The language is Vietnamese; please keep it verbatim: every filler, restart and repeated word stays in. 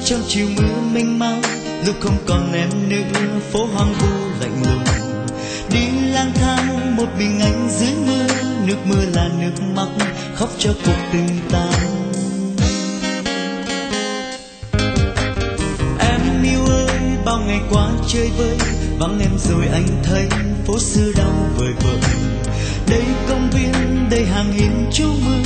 trong chiều mưa mênh mang, lúc không còn em nữa phố hoang vu lạnh lùng. Đi lang thang một mình anh dưới mưa, nước mưa là nước mắt khóc cho cuộc tình tan. Em yêu ơi, bao ngày qua chơi vơi, vắng em rồi anh thấy phố xưa đau vời vợi. Đây công viên, đây hàng hiên trú mưa,